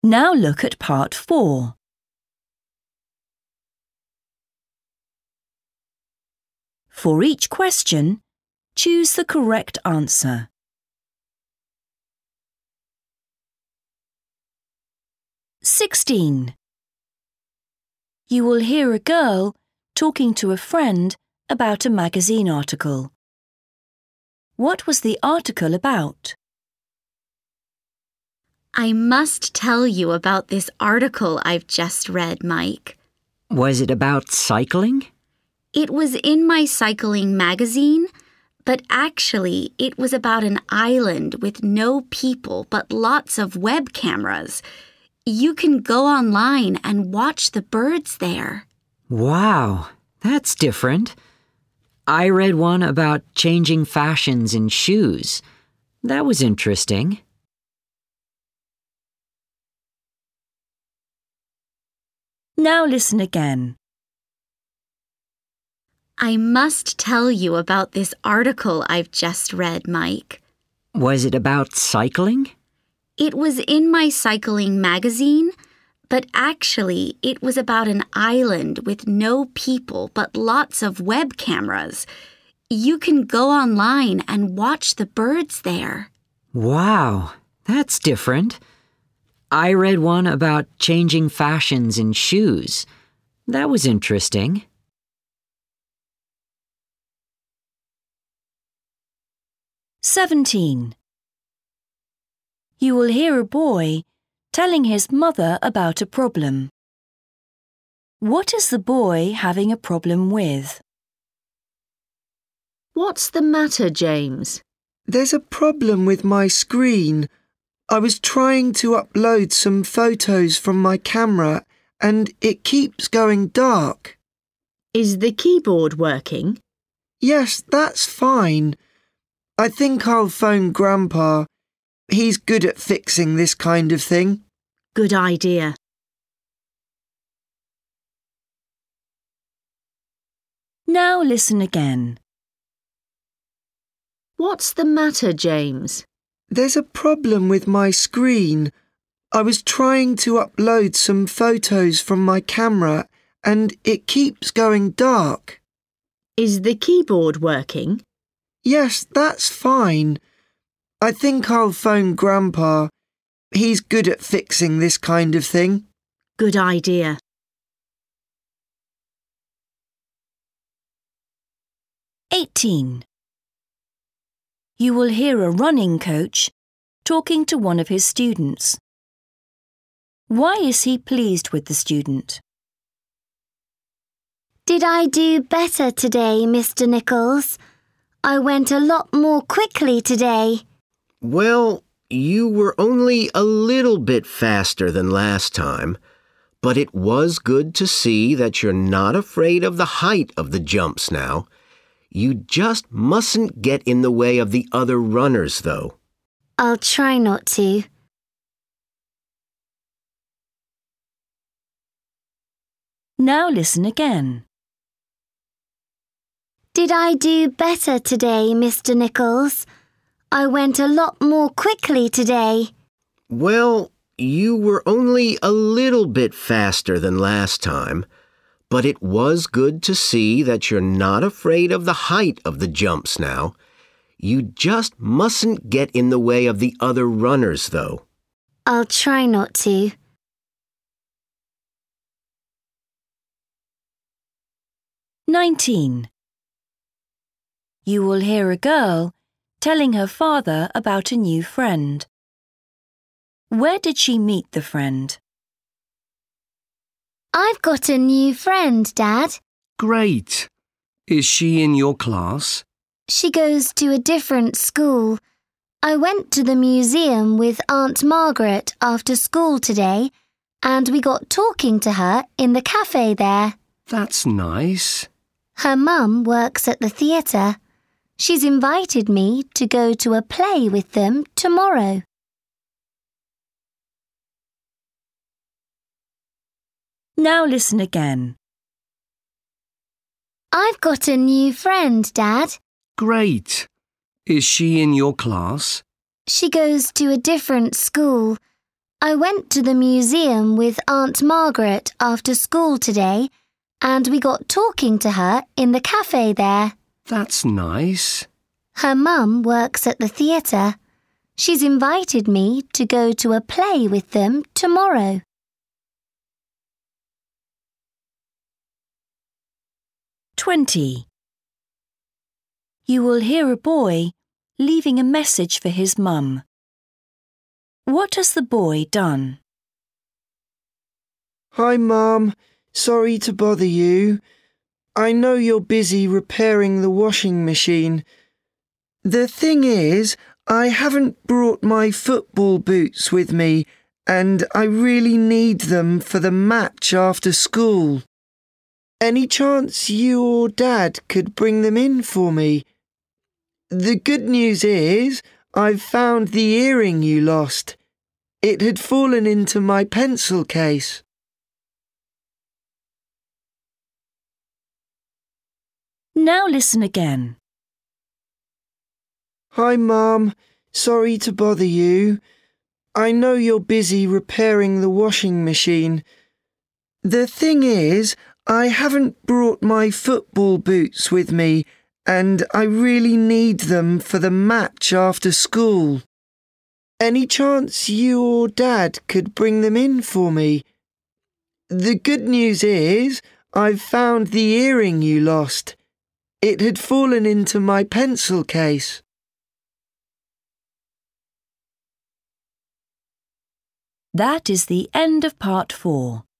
Now look at part 4. For each question, choose the correct answer. (16) You will hear a girl talking to a friend about a magazine article. What was the article about? I must tell you about this article I've just read, Mike. Was it about cycling? It was in my cycling magazine, but actually it was about an island with no people but lots of web cameras. You can go online and watch the birds there. Wow, that's different. I read one about changing fashions in shoes. That was interesting. Now listen again. I must tell you about this article I've just read, Mike. Was it about cycling? It was in my cycling magazine, but actually it was about an island with no people but lots of web cameras. You can go online and watch the birds there. Wow, that's different. I read one about changing fashions in shoes. That was interesting. (17) You will hear a boy telling his mother about a problem. What is the boy having a problem with? What's the matter, James? There's a problem with my screen. I was trying to upload some photos from my camera and it keeps going dark. Is the keyboard working? Yes, that's fine. I think I'll phone Grandpa. He's good at fixing this kind of thing. Good idea. Now listen again. What's the matter, James? There's a problem with my screen. I was trying to upload some photos from my camera and it keeps going dark. Is the keyboard working? Yes, that's fine. I think I'll phone Grandpa. He's good at fixing this kind of thing. Good idea. (18) You will hear a running coach talking to one of his students. Why is he pleased with the student? Did I do better today, Mr. Nichols? I went a lot more quickly today. Well, you were only a little bit faster than last time, but it was good to see that you're not afraid of the height of the jumps now. You just mustn't get in the way of the other runners, though. I'll try not to. Now listen again. Did I do better today, Mr. Nichols? I went a lot more quickly today. Well, you were only a little bit faster than last time, but it was good to see that you're not afraid of the height of the jumps now. You just mustn't get in the way of the other runners, though. I'll try not to. (19) You will hear a girl telling her father about a new friend. Where did she meet the friend? I've got a new friend, Dad. Great. Is she in your class? She goes to a different school. I went to the museum with Aunt Margaret after school today, and we got talking to her in the cafe there. That's nice. Her mum works at the theatre. She's invited me to go to a play with them tomorrow. Now listen again. I've got a new friend, Dad. Great. Is she in your class? She goes to a different school. I went to the museum with Aunt Margaret after school today, and we got talking to her in the cafe there. That's nice. Her mum works at the theatre. She's invited me to go to a play with them tomorrow. "20. You will hear a boy leaving a message for his mum. What has the boy done? Hi, Mum. Sorry to bother you. I know you're busy repairing the washing machine. The thing is, I haven't brought my football boots with me, and I really need them for the match after school. Any chance you or Dad could bring them in for me? The good news is, I've found the earring you lost. It had fallen into my pencil case." Now listen again. Hi, Mum. Sorry to bother you. I know you're busy repairing the washing machine. The thing is, I haven't brought my football boots with me, and I really need them for the match after school. Any chance you or Dad could bring them in for me? The good news is, I've found the earring you lost. It had fallen into my pencil case. That is the end of part 4.